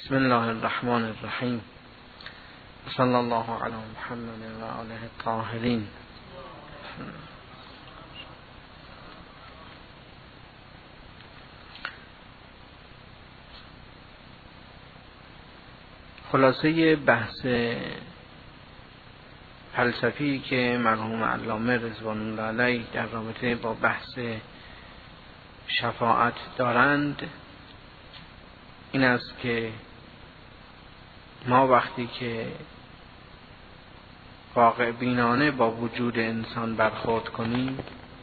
بسم الله الرحمن الرحیم. صلی الله علی محمد و آله الطاهرین. خلاصه بحث فلسفی که مرحوم علامه رضوان الله علیه در رابطه با بحث شفاعت دارند این است که ما وقتی که واقع بینانه با وجود انسان برخورد کنیم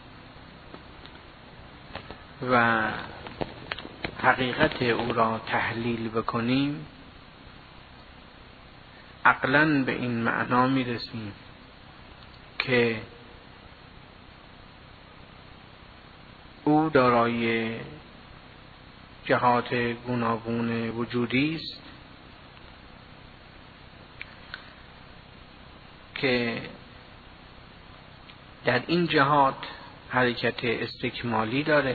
و حقیقت او را تحلیل بکنیم، عقلاً به این معنا میرسیم که او دارای جهات گوناگون وجودی است که در این جهات حرکت استکمالی داره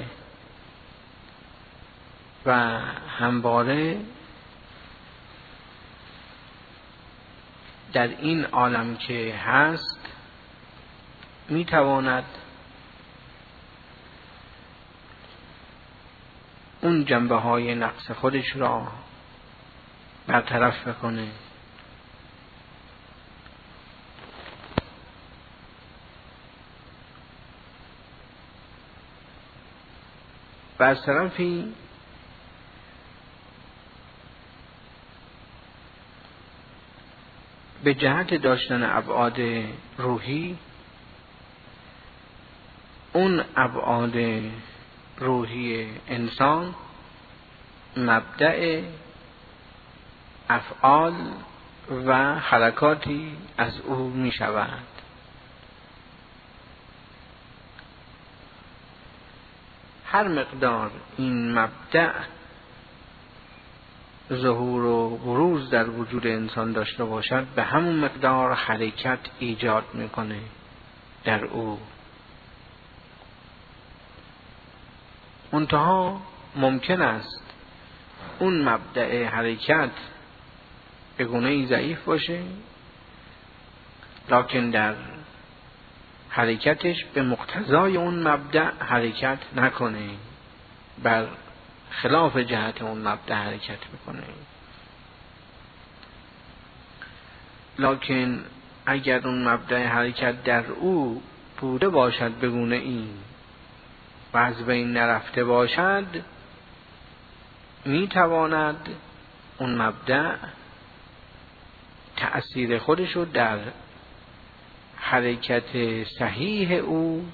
و همواره در این عالم که هست میتواند اون جنبه های نقص خودش را برطرف بکنه و از طرفی به جهت داشتن ابعاد روحی، اون ابعاد روحی انسان مبدأ افعال و حرکاتی از او می شود. هر مقدار این مبدأ ظهور و بروز در وجود انسان داشته باشد، به همون مقدار حرکت ایجاد میکنه در او. منتها ممکن است اون مبدأ حرکت به گونه‌ای ضعیف باشه، لکن در حرکتش به مقتضای اون مبدأ حرکت نکنه، بر خلاف جهت اون مبدأ حرکت میکنه. لکن اگر اون مبدأ حرکت در او بوده باشد به گونه‌ای و از بین نرفته باشد، میتواند اون مبدأ تأثیر خودشو در حرکت صحیح او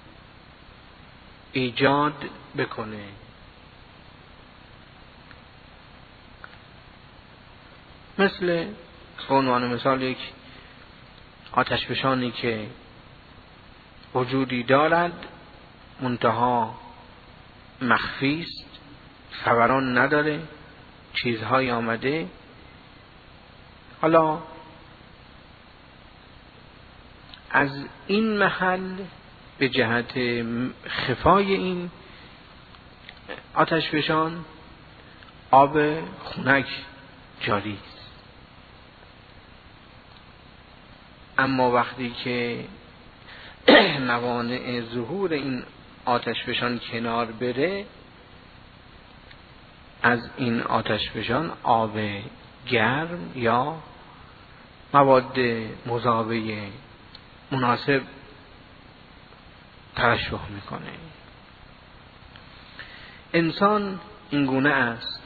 ایجاد بکنه. مثل به عنوان مثال یک آتشفشانی که وجودی دارد منتها مخفی است، فوران نداره، چیزهای آمده، حالا از این محل به جهت خفای این آتشفشان آب خنک جاری است. اما وقتی که موانع ظهور این آتشفشان کنار بره، از این آتشفشان آب گرم یا مواد مذابه مناسب ترشح میکنه. انسان این گونه است،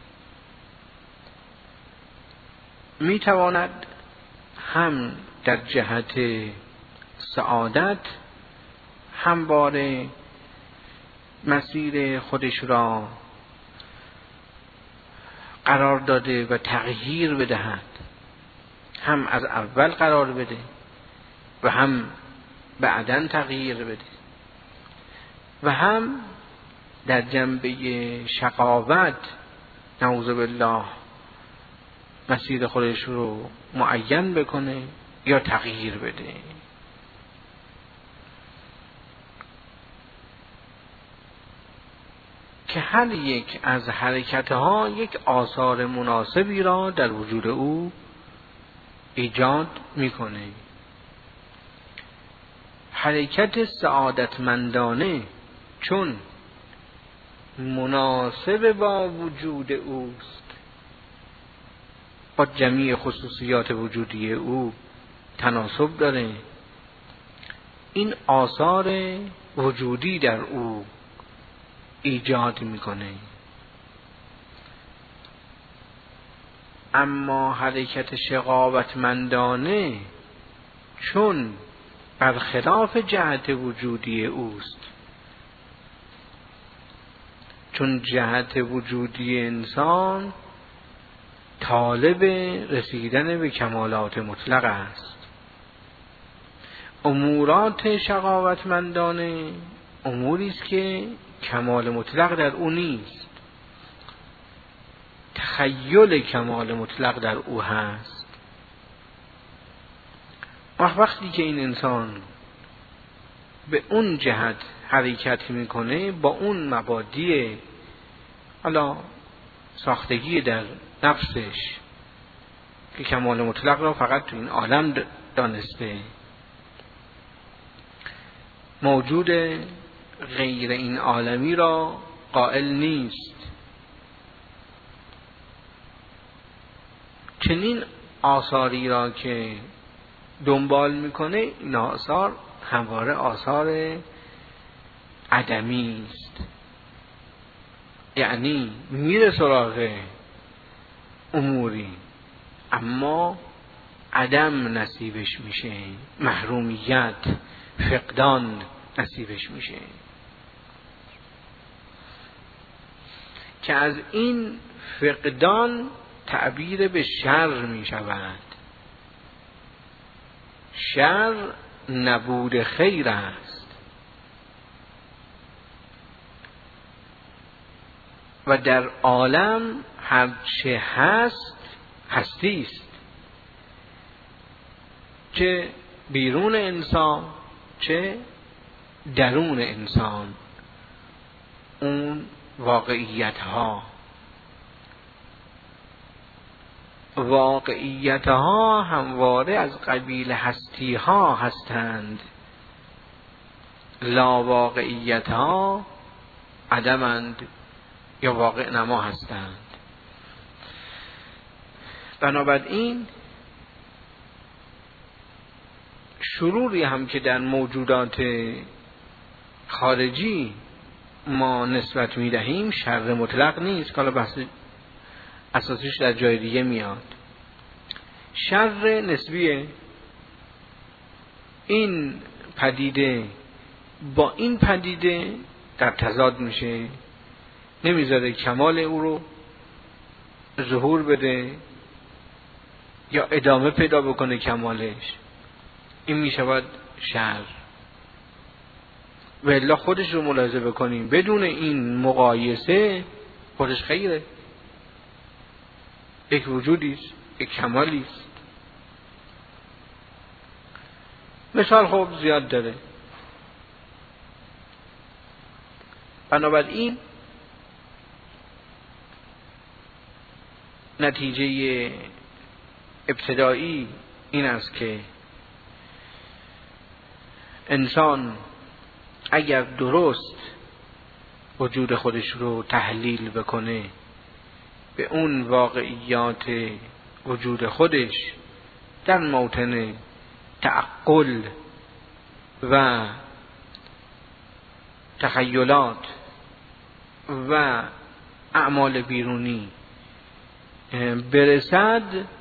میتواند هم در جهت سعادت همواره مسیر خودش را قرار داده و تغییر بدهد، هم از اول قرار بده و هم بعداً تغییر بده، و هم در جنبه شقاوت نعوذ بالله مسیر خودش رو معین بکنه یا تغییر بده. که هر یک از حرکتها یک آثار مناسبی را در وجود او ایجاد میکنه. حرکت سعادتمندانه چون مناسب با وجود اوست، با جمیع خصوصیات وجودی او تناسب داره، این آثار وجودی در او ایجاد میکنه. اما حرکت شقاوتمندانه چون برخلاف جهت وجودی اوست، چون جهت وجودی انسان طالب رسیدن به کمالات مطلق است، امورات شقاوتمندانه اموری است که کمال مطلق در او نیست، تخیل کمال مطلق در او هست. وقتی که این انسان به اون جهت حرکت میکنه، با اون مبادی حالا ساختگی در نفسش که کمال مطلق را فقط تو این عالم دانسته، موجود غیر این عالمی را قائل نیست، چنین آثاری را که دنبال میکنه، این آثار همواره آثار عدمی است. یعنی میره سراغ اموری اما عدم نصیبش میشه، محرومیت، فقدان نصیبش میشه، که از این فقدان تعبیر به شر میشود. شر نبود خیر است و در عالم هر چه هست هستی است، چه بیرون انسان چه درون انسان. اون واقعیت ها همواره از قبیل هستی ها هستند، لا واقعیت ها عدمند یا واقع نما هستند. بنابراین شروری هم که در موجودات خارجی ما نسبت می دهیم شر مطلق نیست، که حالا بحث اساسیش در جای دیگه میاد. شر نسبیه. این پدیده با این پدیده در تضاد میشه، نمیذاره کمال او رو ظهور بده یا ادامه پیدا بکنه کمالش، این میشود شر. و الا خودش رو ملاحظه بکنیم، بدون این مقایسه خودش خیره، یک وجودیست، یک کمالیست. مثال خوب زیاد داره. بنابراین نتیجه ابتدایی این است که انسان اگر درست وجود خودش رو تحلیل بکنه، به اون واقعیات وجود خودش در موطن تعقل و تخیلات و اعمال بیرونی برسد،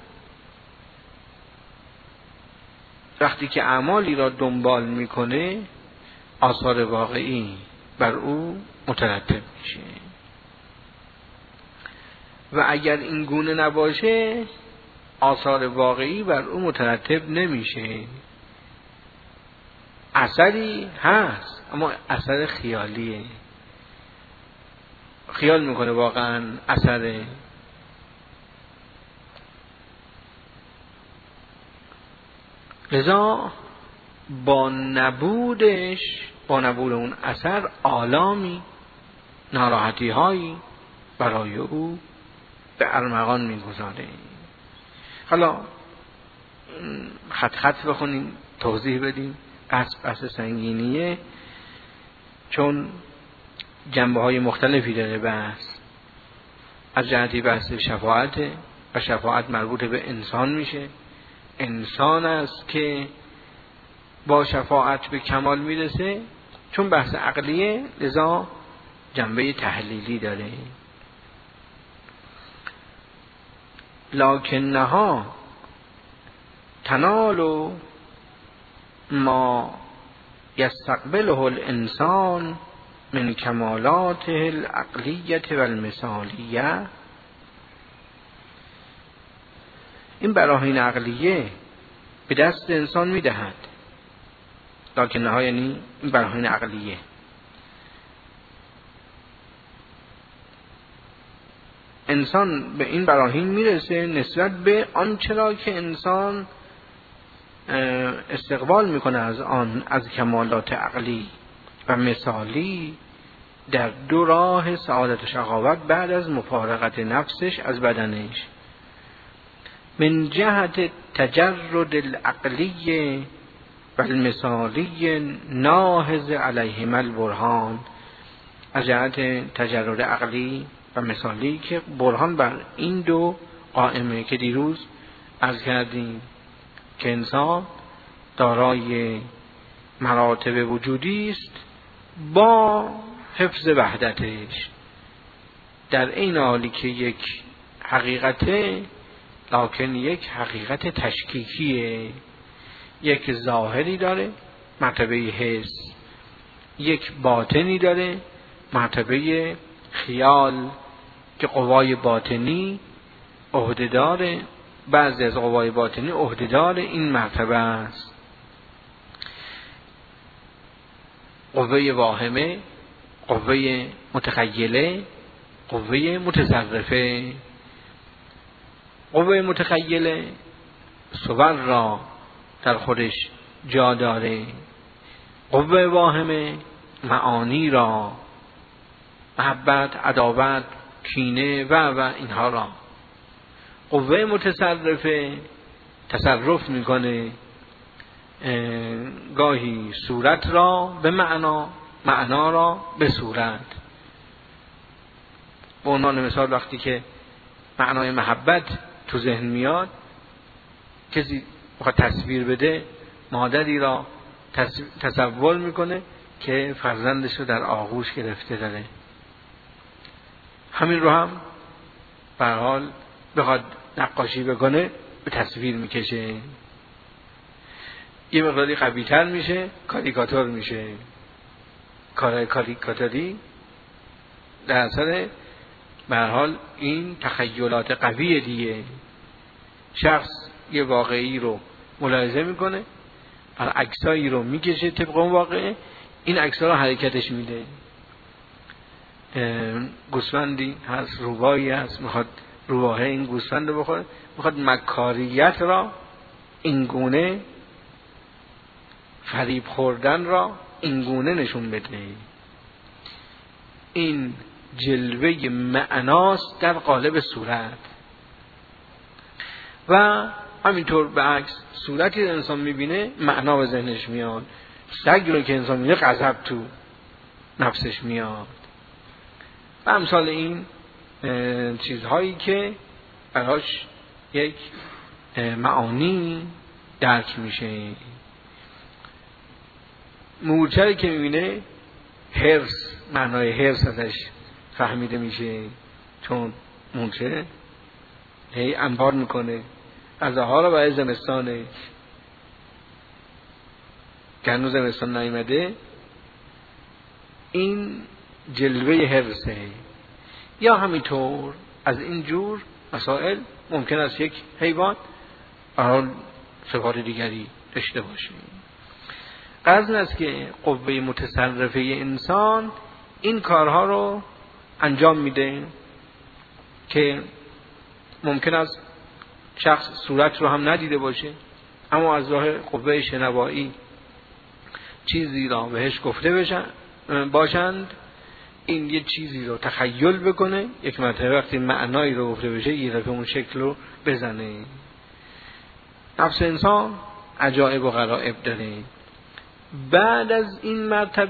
وقتی که اعمالی را دنبال میکنه آثار واقعی بر او مترتب میشه. و اگر این گونه نباشه آثار واقعی بر او مترتب نمیشه. اثری هست اما اثر خیالیه، خیال میکنه واقعا اثره. لذا با نبود اون اثر آلامی ناراحتی هایی برای او به ارمغان میگذاره. حالا خط خط بخونیم، توضیح بدیم. بحث سنگینیه، چون جنبه های مختلفی داره بحث. از جهتی بحث شفاعت و شفاعت مربوط به انسان میشه. انسان است که با شفاعت به کمال میرسه. چون بحث عقلیه لذا جنبه تحلیلی داره. لکنها تنال ما یستقبله الانسان من کمالات العقلیه و المثالیه. این براهین عقلیه به دست انسان میدهد. لکنها یعنی این براهین عقلیه. انسان به این براهین میرسه نسبت به آنچه را که انسان استقبال میکنه از آن، از کمالات عقلی و مثالی، در دو راه سعادت و شقاوت بعد از مفارقت نفسش از بدنش. من جهت تجرد العقلی و المثالی ناهض علیهما البرهان. از جهت تجرد عقلی و مثالی که برهان بر این دو قائمه که دیروز عرض کردیم که انسان دارای مراتب وجودی است با حفظ وحدتش، در این حالی که یک حقیقته لکن یک حقیقت تشکیکیه. یک ظاهری داره مرتبه حس، یک باطنی داره مرتبه خیال که قوای باطنی عهده‌دار، بعضی از قوای باطنی عهده‌دار این مرتبه است. قوه واهمه، قوه متخیله، قوه متصرفه. قوه متخیله صور را در خودش جا داره. قوه واهمه معانی را، محبت، عداوت، کینه و اینها را. قوه متصرفه تصرف میکنه گاهی صورت را به معنا، معنا را به صورت. به عنوان مثال وقتی که معنای محبت تو ذهن میاد، کسی بخواد تصویر بده، مادری را تصور میکنه که فرزندش رو در آغوش گرفته داره. همین رو هم به هر حال بخواد نقاشی بکنه به تصویر میکشه. یه مقداری قوی‌تر میشه، کاریکاتور میشه. کارهای کاریکاتوری در اثر به هر حال این تخیلات قویه دیگه. شخص یه واقعی رو ملاحظه میکنه، بر عکسایی رو میکشه طبق اون واقعه، این عکس‌ها رو حرکتش میده. گوسفندی هست، روباهی هست، میخواد روباه این گوسفند رو بخوره، میخواد مکاریت را این گونه، فریب خوردن را این گونه نشون بده. این جلوه معناست در قالب صورت. و همینطور به عکس صورتی انسان میبینه معنا به ذهنش میاد. سگ رو که انسان میبینه غضب تو نفسش میاد. و امثال این چیزهایی که براش یک معانی درک میشه. مورچه‌ای که میبینه حرص، معنای حرص ازش فهمیده میشه، چون مورچه هی انبار میکنه غذاها رو برای زمستانه، که هنوز زمستان نیامده. این جلوه حرصه. یا همینطور از این جور مسائل ممکن است یک حیوان آن صفات دیگری داشته باشه. قصد این است که قوه متصرفه انسان این کارها رو انجام میده که ممکن است شخص صورت رو هم ندیده باشه، اما از راه قوه شنوایی چیزی را بهش گفته باشند این یه چیزی رو تخیل بکنه، یک مرتبه وقتی معنایی رو گفته بشه یه دفعه اون شکل رو بزنه. نفس انسان عجایب و غرایب داره. بعد از این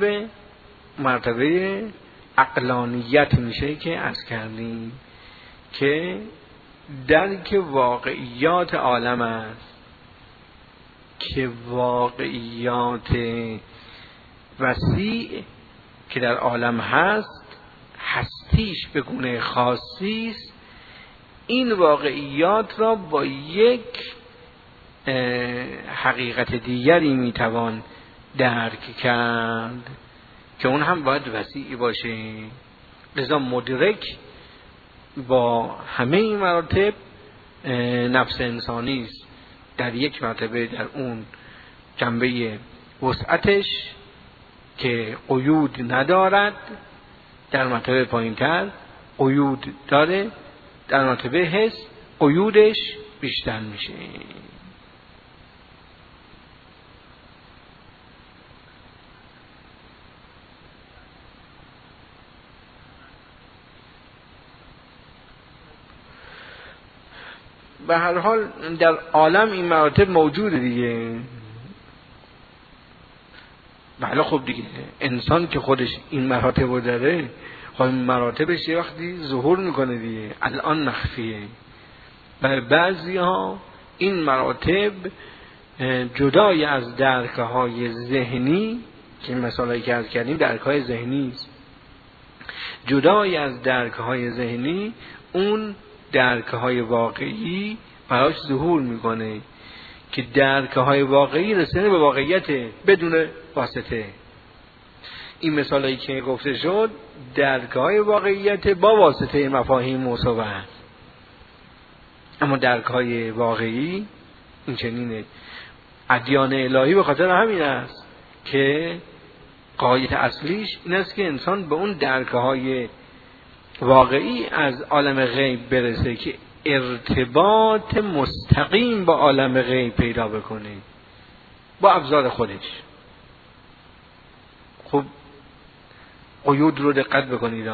مرتبه عقلانیت میشه که عرض کردیم که درک واقعیات عالم است، که واقعیات وسیع که در عالم هست هستیش به گونه خاصی است. این واقعیات را با یک حقیقت دیگری میتوان درک کرد که اون هم باید وسیع باشه. لذا مدرک با همه این مراتب نفس انسانی است، در یک مرتبه در اون جنبه وسعتش که قیود ندارد، در مرتبه پایین‌تر قیود داره، در مرتبه حس قیودش بیشتر میشه. به هر حال در عالم این مراتب موجوده دیگه. بله خب دیگه انسان که خودش این مراتب رو داره، خب این مراتبش یه وقتی ظهور میکنه دیگه. الان مخفیه. برای بعضی ها این مراتب جدای از درکهای ذهنی که این مثالایی که عرض کردیم درکهای ذهنی است، جدای از درکهای ذهنی اون درکهای واقعی براش ظهور میکنه که درکهای واقعی رسیدن به واقعیت بدون واسطه. این مثالایی که گفته شد درکهای واقعیت با واسطه مفاهیم مصوبه، اما درکهای واقعی این چنینه. ادیان الهی به خاطر همین است که غایت اصلیش این است که انسان به اون درکهای واقعی از عالم غیب برسه که ارتباط مستقیم با عالم غیب پیدا بکنه با ابزار خودش. خب قیود رو دقت بکنید،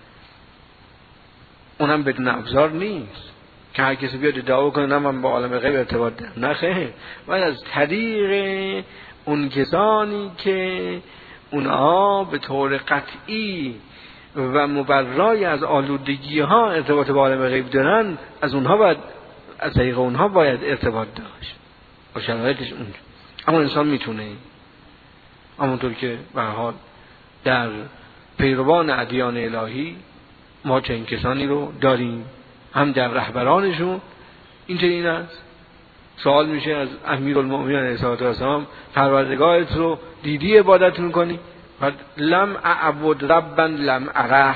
اونم بدون ابزار نیست که هر کسی بیاد ادعا کنه نه من با عالم غیب ارتباط دارم. نه خیر، باید از طریق اون کسانی که اونها به طور قطعی و مبرای از آلودگی ها ارتباط با عالم غیب دارن، از طریق اونها باید ارتباط داشت با شرایطش اونجا. اما انسان میتونه، همونطور که به هر حال در پیروان ادیان الهی ما چنین کسانی رو داریم، هم در رهبرانشون این است. سوال میشه از امیرالمؤمنین علیه السلام پروردگارت رو دیدی عبادت میکنی؟ بعد لم اعبد ربا لم اره.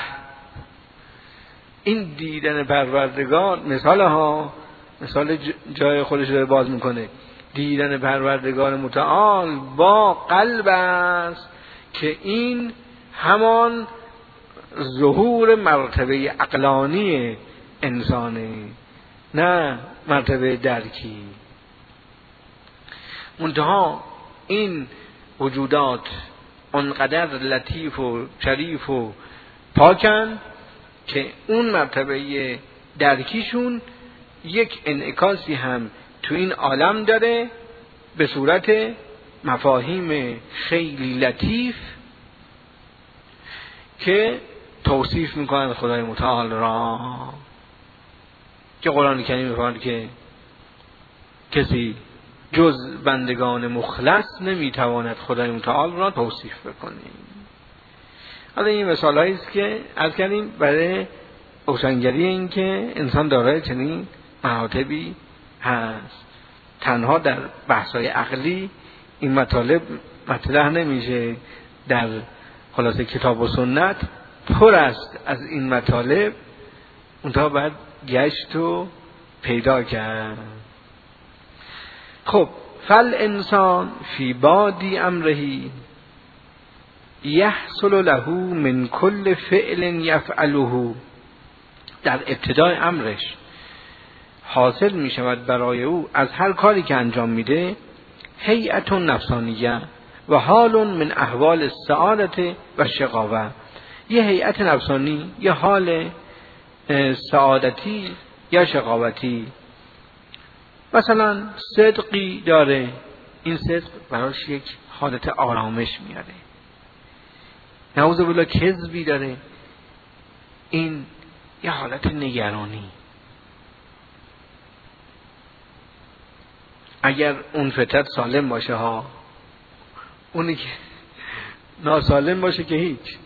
این دیدن پروردگار مثال جای خودش رو باز میکنه. دیدن پروردگار متعال با قلب است که این همان ظهور مرتبه عقلانی انسانه، نه مرتبه درکی. منتها این وجودات اونقدر لطیف و شریف و پاکن که اون مرتبه درکیشون یک انعکاسی هم تو این عالم داره به صورت مفاهیم خیلی لطیف که توصیف میکنن خدای متعال را، که قرآن کریم میفرماید که کسی جز بندگان مخلص نمیتواند خدای متعال را توصیف بکنه. حالا این مثال هایی است که عرض کردیم برای روشنگری این که انسان دارای چنین مراتبی هست. تنها در بحث‌های عقلی این مطالب مطرح نمیشه. در خلاصه کتاب و سنت پر است از این مطالب، اونتا باید گشت و پیدا کرد. خب فل انسان فی بادی امرهی یحصل له من کل فعل یفعله. در ابتدای امرش حاصل می شود برای او از هر کاری که انجام میده هیئت نفسانیه و حال من احوال السعادت و شقاوه، یه هیئت نفسانی، یه حال سعادتی یا شقاوتی. مثلا صدقی داره، این صدق براش یک حالت آرامش میاره. نعوذ بالله کذبی داره، این یه حالت نگرانی. اگر اون فطرت سالم باشه ها، اونی که ناسالم باشه که هیچ.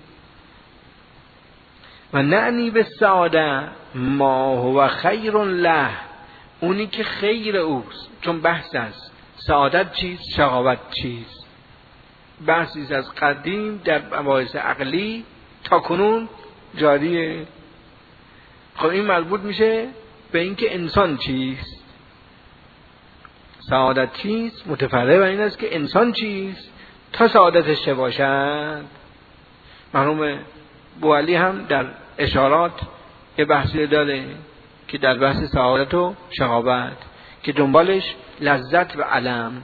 و نعنی به سعاده ما هو خیر له، اونی که خیر اوست. چون بحث است سعادت چیست، شقاوت چیست، بحثی از قدیم در مباحث عقلی تا کنون جاریه. خب این مربوط میشه به اینکه انسان چیست، سعادت چیست، متفرع بر این است که انسان چیست تا سعادتش چه باشد. مرحوم بوعلی هم در اشارات یه بحثی داره که در بحث سعادت و شقاوت که دنبالش لذت و علم.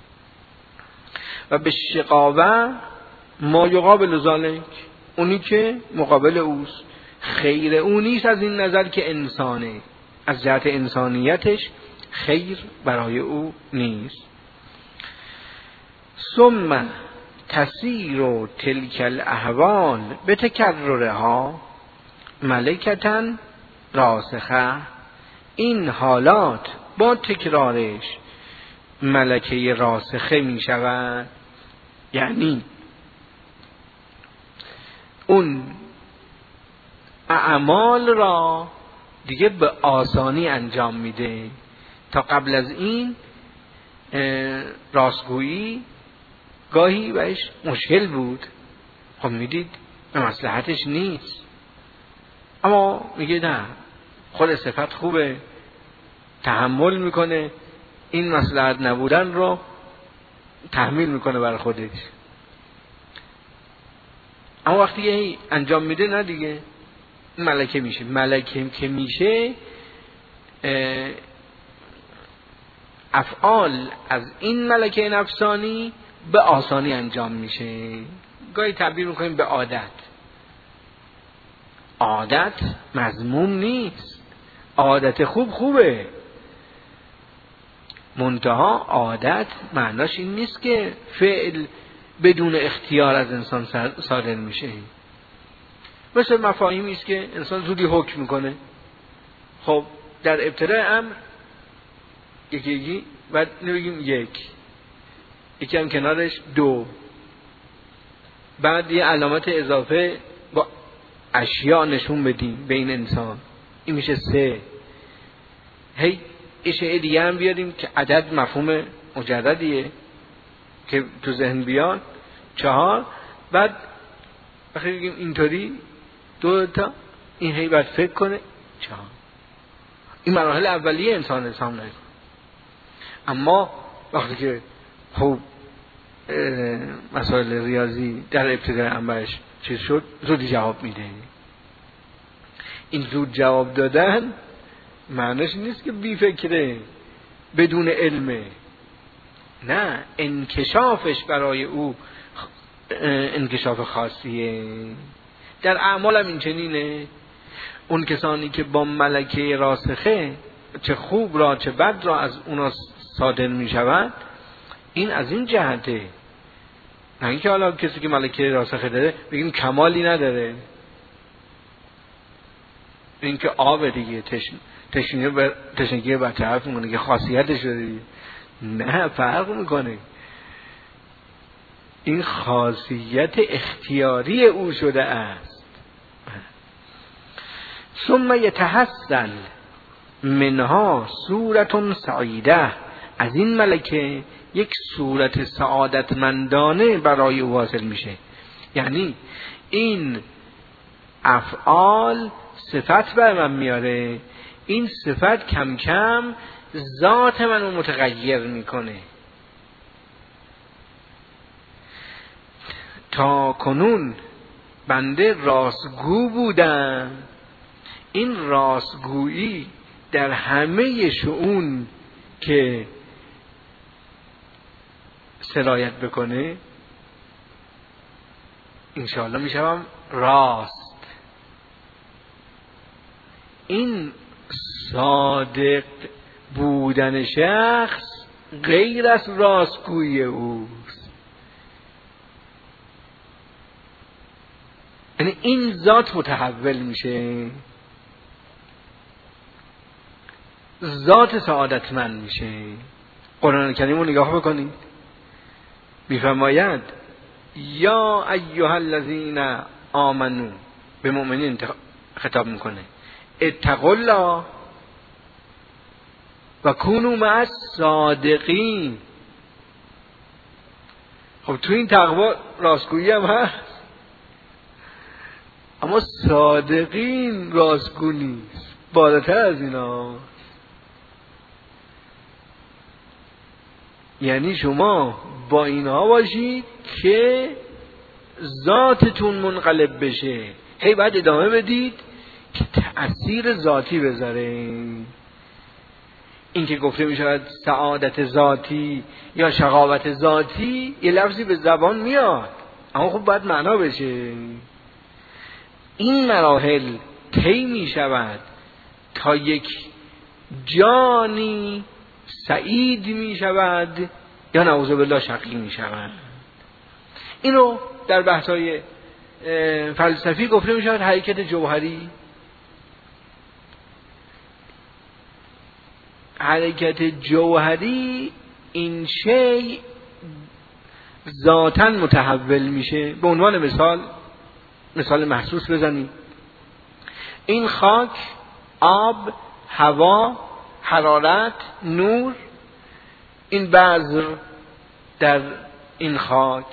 و به شقاوه ما یقابل ذلک، اونی که مقابل اوست. خیر اونیست از این نظر که انسانه، از جهت انسانیتش خیر برای او نیست. ثم تسیر و تلک الاحوال به تکررها ملکتا راسخه، این حالات با تکرارش ملکه راسخه می شود. یعنی اون اعمال را دیگه به آسانی انجام میده. تا قبل از این راستگویی گاهی بهش مشکل بود، خب میدید به مصلحتش نیست، اما میگه نه، خود صفت خوبه، تحمل میکنه، این مصلحت نبودن رو تحمیل میکنه بر خودش. اما وقتی انجام میده نه دیگه ملکه میشه. ملکه که میشه افعال از این ملکه نفسانی به آسانی انجام میشه. گاهی تعبیر میکنیم به عادت. عادت مذموم نیست، عادت خوبه، منتها عادت معناش این نیست که فعل بدون اختیار از انسان صادر میشه. مثل مفاهیمی است که انسان زودی حکم میکنه. خب در ابتدای امر یکی بعد نمیگیم یکی هم کنارش 2، بعد یه علامت اضافه با اشیاء نشون بدیم به این انسان، این میشه 3. هی اشیاء دیگه هم بیاریم که عدد مفهوم مجردیه که تو ذهن بیاد 4، بعد وقتی بگیم اینطوری 2 تا این هی باید فکر کنه 4. این مراحل اولیه انسان نکنه. اما وقتی که خوب مسائل ریاضی در ابتدای امرش چیز شد، زودی جواب میده. این زود جواب دادن معنیش نیست که بی فکره، بدون علمه. نه، انکشافش برای او انکشاف خاصیه. در اعمال هم این چنینه. اون کسانی که با ملکه راسخه چه خوب را چه بد را از اونا صادر می شود، این از این جهته. نه اینکه حالا کسی که ملکه راسخه داره بگیم کمالی نداره، این که آب دیگه تشنگی برطرف میکنه که خاصیتش داره. نه، فرق میکنه. این خاصیت اختیاری او شده است. ثم یتحسن منها صورت سعیده، از این ملکه یک صورت سعادتمندانه برای او حاصل میشه. یعنی این افعال صفت بر من میاره، این صفت کم کم ذات منو متغیر میکنه. تا کنون بنده راستگو بودم، این راستگویی در همه شؤون که سرایت بکنه انشاءالله میشم راست. این صادق بودن شخص غیر از راستگویی اوست. یعنی این ذات متحول میشه، ذات سعادتمند میشه. قرآن کریم رو نگاه بکنید، میفرماید یا ایها الذین آمنو، به مؤمنین خطاب میکنه، اتقوا الله و کونوا مع الصادقین. خب تو این تقوا راستگویی هم هست، اما صادقین راستگو نیست، بالاتر از اینا. یعنی شما با اینها باشید که ذاتتون منقلب بشه. هی باید ادامه بدید که تأثیر ذاتی بذاره. این که گفته می شود سعادت ذاتی یا شقاوت ذاتی، یه لفظی به زبان میاد، اما خب باید معنا بشه. این مراحل طی می شود تا یک جانی سعید می شود یا نعوذ بالله شقی می شود. اینو در بحث‌های فلسفی گفته می شود حرکت جوهری. حرکت جوهری این شی ذاتاً متحول میشه. به عنوان مثال محسوس بزنید، این خاک، آب، هوا، حرارت، نور، این بذر در این خاک،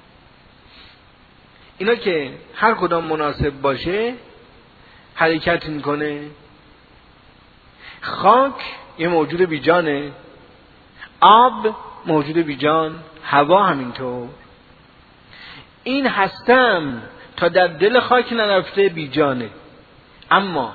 اینا که هر کدام مناسب باشه حرکت میکنه. خاک یه موجود بیجانه، آب موجود بیجان، هوا همینطور. این هستم تا در دل خاک نرفته بیجانه، اما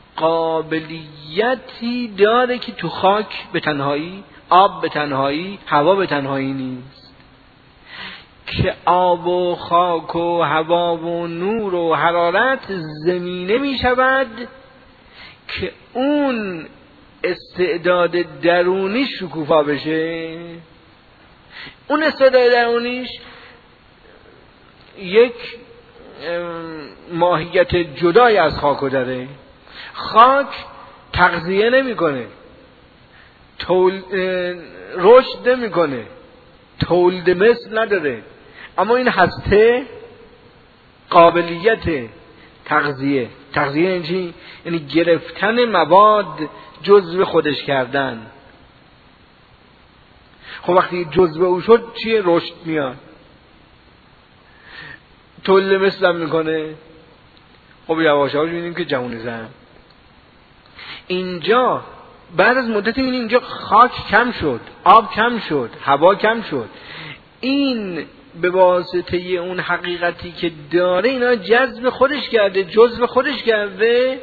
قابلیتی داره که تو خاک به تنهایی، آب به تنهایی، هوا به تنهایی نیست. که آب و خاک و هوا و نور و حرارت زمینه می شود که اون استعداد درونیش شکوفا بشه. اون استعداد درونیش یک ماهیت جدای از خاک داره. خاک تغذیه نمیکنه، رشد نمیکنه، تولد مثل نداره، اما این هسته قابلیت تغذیه. تغذیه یعنی چی؟ یعنی گرفتن مواد جزو خودش کردن. خب وقتی جزو او شد چیه؟ رشد میاد، تولد مثل هم میکنه. خب یواش یواش میبینیم که جوون زن. اینجا بعد از مدتی میبینیم اینجا خاک کم شد، آب کم شد، هوا کم شد. این به واسطه اون حقیقتی که داره اینا جذب خودش کرده، جزو خودش کرده.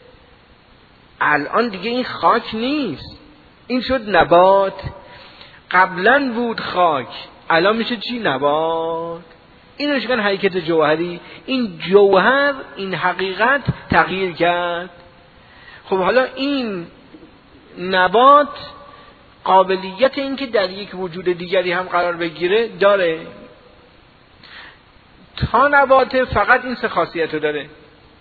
الان دیگه این خاک نیست، این شد نبات. قبلا بود خاک، الان میشه چی؟ نبات. این روش کن حرکت جوهری. این جوهر، این حقیقت تغییر کرد. خب حالا این نبات قابلیت این که در یک وجود دیگری هم قرار بگیره داره. تا نبات فقط این سه خاصیت رو داره،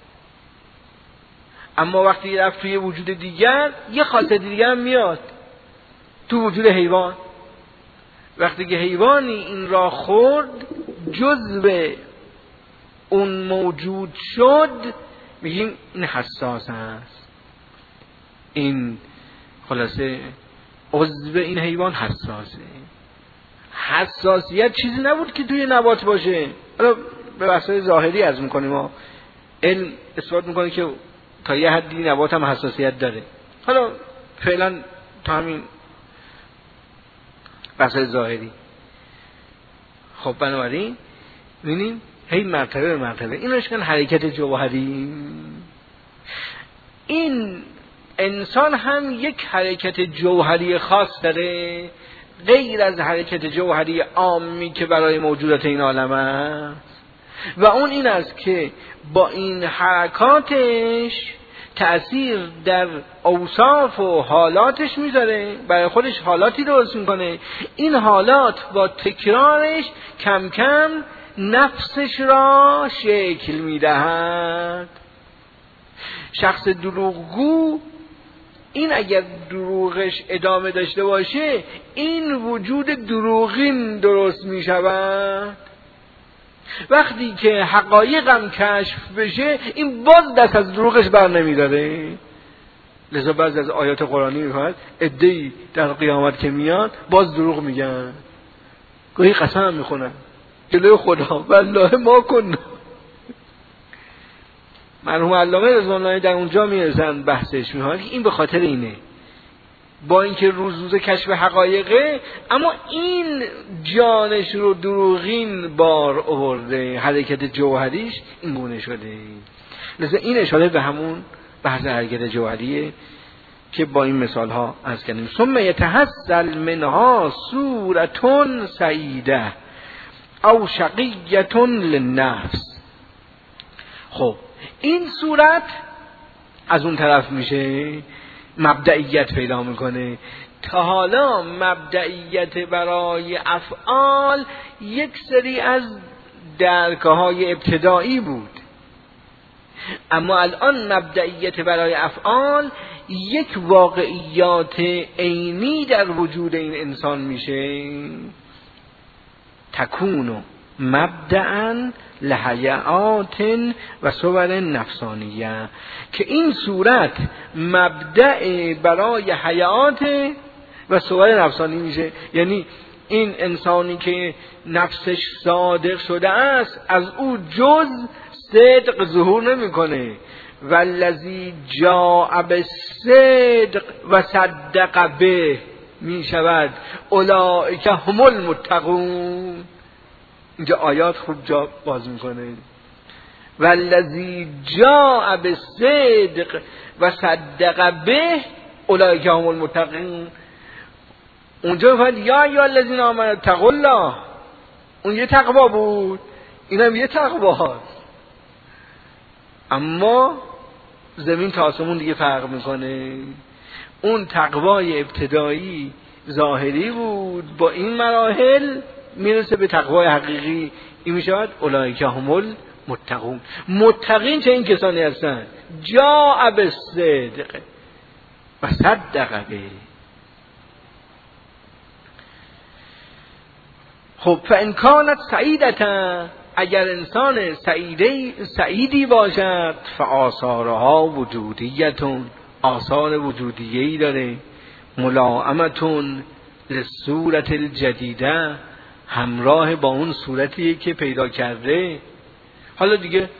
اما وقتی رفت توی وجود دیگر یه خاصیت دیگر هم میاد. تو وجود حیوان، وقتی که حیوانی این را خورد جزو اون موجود شد، میگیم این حساس هست. این خلاصه عضو این حیوان حساسه. حساسیت چیزی نبود که توی نبات باشه. حالا به بحث‌های ظاهری عرض میکنیم، ما علم اثبات میکنه که تا یه حدی نبات هم حساسیت داره. حالا فعلا تا همین بحث‌های ظاهری. خب بنابراین ببینیم هی مرتبه به مرتبه این روشن حرکت جوهری. این انسان هم یک حرکت جوهری خاص داره، غیر از حرکت جوهری عامی که برای موجودات این عالم است. و اون این است که با این حرکاتش تأثیر در اوصاف و حالاتش میذاره، برای خودش حالاتی درست میکنه. این حالات با تکرارش کم کم نفسش را شکل میدهد. شخص دروغگو این اگر دروغش ادامه داشته باشه این وجود دروغین درست می شود. وقتی که حقایقم کشف بشه این باز دست از دروغش بر نمی داره. لذا بعضی از آیات قرآنی می فرماید عده‌ای در قیامت که میاد باز دروغ میگن، گاهی قسم میخونن جلوی خدا والله ما کن. مرحوم علامه رضوان‌الله در اونجا میرسن بحثش می‌کنن این به خاطر اینه، با اینکه روز کشف حقایقه اما این جانش رو دروغین بار آورده، حرکت جوهریش این گونه شده. لذا این اشاره به همون بحث حرکت جوهریه که با این مثال ها عرض کردیم. ثم یتحصل منها صورة سعیده او شقیة للنفس. خب این صورت از اون طرف میشه مبدئیت پیدا میکنه. تا حالا مبدئیت برای افعال یک سری از درک‌های ابتدایی بود، اما الان مبدئیت برای افعال یک واقعیات عینی در وجود این انسان میشه. تکونو مبدأً لحیات و صور نفسانیه، که این صورت مبدأ برای حیات و صور نفسانی میشه. یعنی این انسانی که نفسش صادق شده است از او جز صدق ظهور نمیکنه. والذی جاء بالصدق و صدق به می شود اولئک هم المتقون. اینجا آیات خوب جا باز میکنه. والذی جاء بالصدق و صدق به اولئک هم المتقون. اونجا میفرد یا ایها الذین آمنوا اتقوا الله، اون یه تقوا بود، اینم یه تقواست، اما زمین تا آسمون دیگه فرق میکنه. اون تقوای ابتدایی ظاهری بود، با این مراحل میرسه به تقوای حقیقی. این میشود اولئک هم المتقون. متقین چه این کسانی هستند؟ جاء بالصدق و صدق به. خب فان کانت سعیدتا، اگر انسان سعیدی باشد، فآثارها وجودیتون، آثار وجودیه‌ای داره، ملائمتون للصورت الجدیده، همراه با اون صورتی که پیدا کرده. حالا دیگه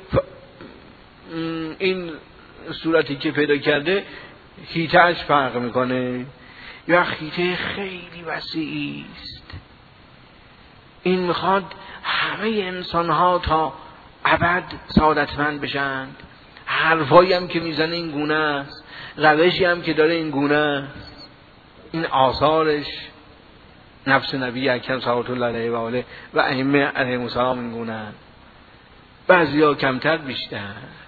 این صورتی که پیدا کرده هیتش فرق میکنه، یا هیته خیلی وسیعی است. این میخواد همه انسان ها تا ابد سعادتمند بشند. حرفایی هم که میزنه این گونه است، روشی هم که داره این گونه است. این آثارش نفس نبی اکرم صلوات الله علیه و آله و ائمه علیهم السلام این گونه است. بعضیا کمتر بیشتر.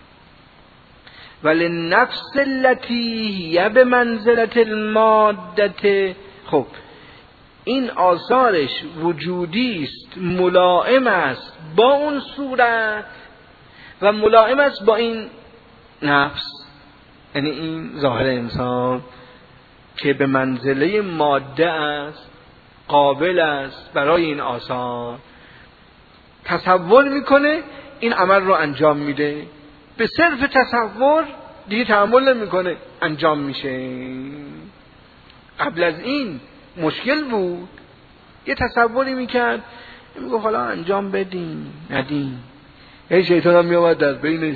ولی نفس التي هي بمنزلة المادة، خب این آثارش وجودی است، ملائم است با اون صورت و ملائم است با این نفس، یعنی این ظاهر انسان که به منزله ماده است، قابل است برای این آثار. تصور میکنه این عمل رو انجام میده، به صرف تصور دیگه تحمل نمیکنه، انجام میشه. قبل از این مشکل بود، یه تصوری میکرد، میگفت حالا انجام بدیم ندیم، یه شیطان هم میامد در بینش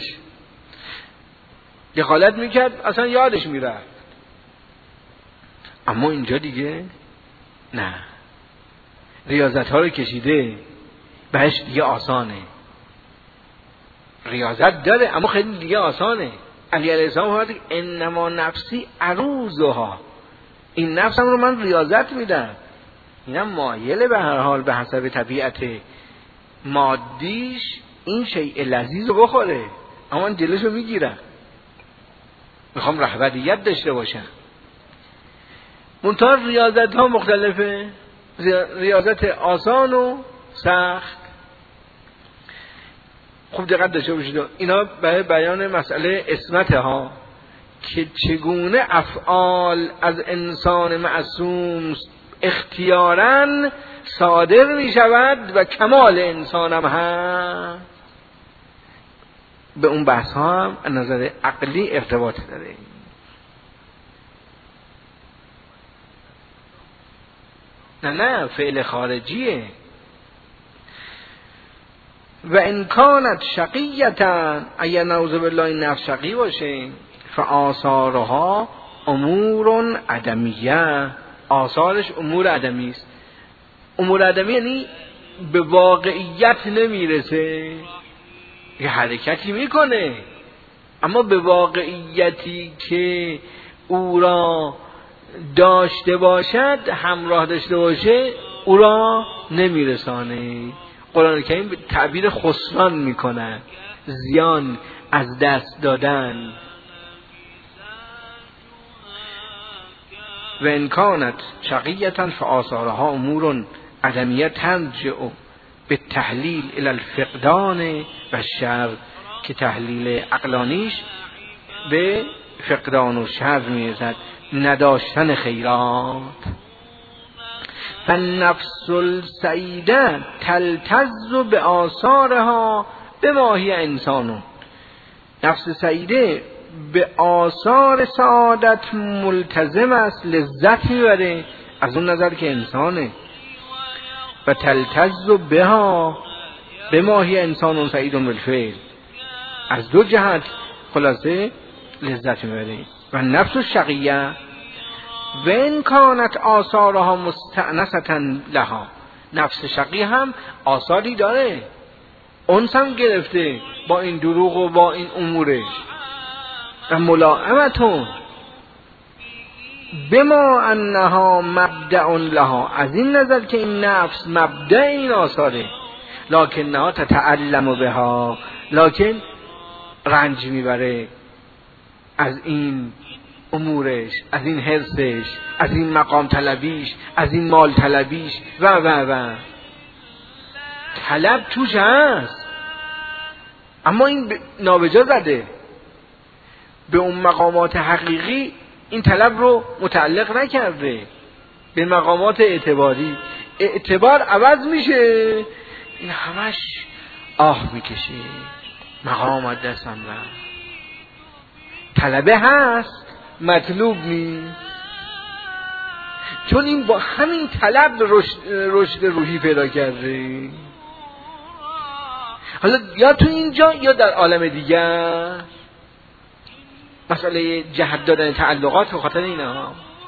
دخالت میکرد، اصلا یادش میرفت. اما اینجا دیگه نه، ریاضت ها رو کشیده، بهش دیگه آسانه. ریاضت داره اما خیلی دیگه آسانه. علی علیه السلام فرمود انما نفسی عروضها، این نفسم رو من ریاضت میدم، اینم مایل به هر حال به حسب طبیعت مادیش این شیء لذیذ رو بخوره، اما جلوشو میگیرن، میخوام رهبریت داشته باشن. منتها ریاضت ها مختلفه، ریاضت آسان و سخت. خوب دقت داشته باشید، اینا برای بیان مسئله عصمت ها که چگونه افعال از انسان معصوم اختیاراً صادر می شود و کمال انسان هم هست، به اون بحث ها هم از نظر عقلی ارتباط داره. نه فعل خارجیه. و ان کانت شقیتا، اگر نعوذ بالله این نفس شقی باشه، فآثارها امور عدمیه، آثارش امور عدمی است. امور عدمی یعنی به واقعیت نمیرسه، یه حرکتی میکنه اما به واقعیتی که او را داشته باشد، همراه داشته باشه، او را نمیرسانه. قرآن کریم به تعبیر خسران میکنه، زیان، از دست دادن. و ان کانت شقیتا فآثارها امور عدمیه ترجع به تحلیل الی الفقدان و شر، که تحلیل عقلانیش به فقدان و شر میرسد، نداشتن خیرات. فالنفس السعیده تلتذ به آثارها بما هی انسان. نفس سعیده به آثار سعادت ملتزم است، لذت میبره از اون نظر که انسانه. و تلتذ بها بما هی انسان سعید بالفعل، از دو جهت خلاصه لذت میبره. و نفس الشقیه و ان کانت آثارها مستأنسة لها، نفس شقی هم آثاری داره، اونس هم گرفته با این دروغ و با این امورش. و ملائمتون بما انها مبدأ لها، از این نظر که این نفس مبدأ این آثاره. لکنها تتعلم بها، لکن رنج میبره از این امورش، از این حرصش، از این مقام طلبیش، از این مال طلبیش و طلب توش هست، اما این نابجا زده. به اون مقامات حقیقی این طلب رو متعلق نکرده، به مقامات اعتباری. اعتبار عوض میشه، این همش آه میکشه، مقام از دستم رفت. طلبه هست، مطلوب نیست، چون این با همین طلب رشد روحی پیدا کرده. حالا یا تو اینجا یا در عالم دیگر، مسئله جهت دادن تعلقات به خاطر اینا.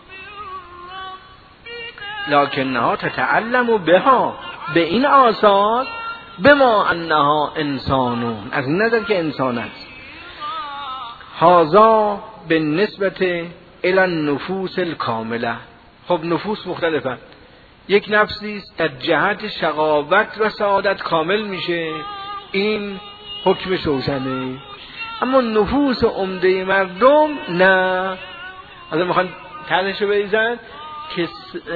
لکنها تتعلم بها، به این آثار، بما انها انسانون، از این نظر که انسان است. هذا بالنسبت الی النفوس الکامله. خب نفوس مختلفه، یک نفسی در جهت شقاوت و سعادت کامل میشه، این حکمش روشنه. اما نفوس عمده مردم نه. حالا میخوان طرحش رو بریزن که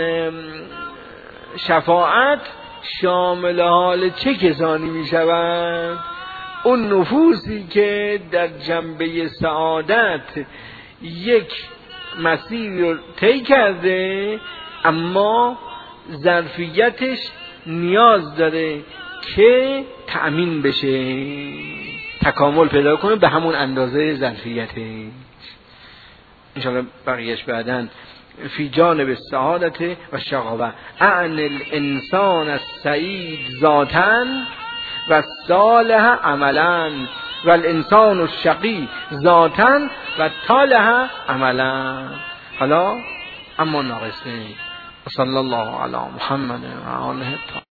شفاعت شامل حال چه کسانی میشوند؟ اون نفوسی که در جنبه سعادت یک مسیر رو طی کرده، اما ظرفیتش نیاز داره که تأمین بشه، تکامل پیدا کنه به همون اندازه ظرفیتش. انشاءالله بقیهش بعداً. فی جانب السعادت و شقاوه اعن الانسان السعید ذاتاً و الصالح عملاً و الانسان الشقی ذاتاً و طالح عملاً. حالا اما ناقصه. صلی الله علی محمد و آله.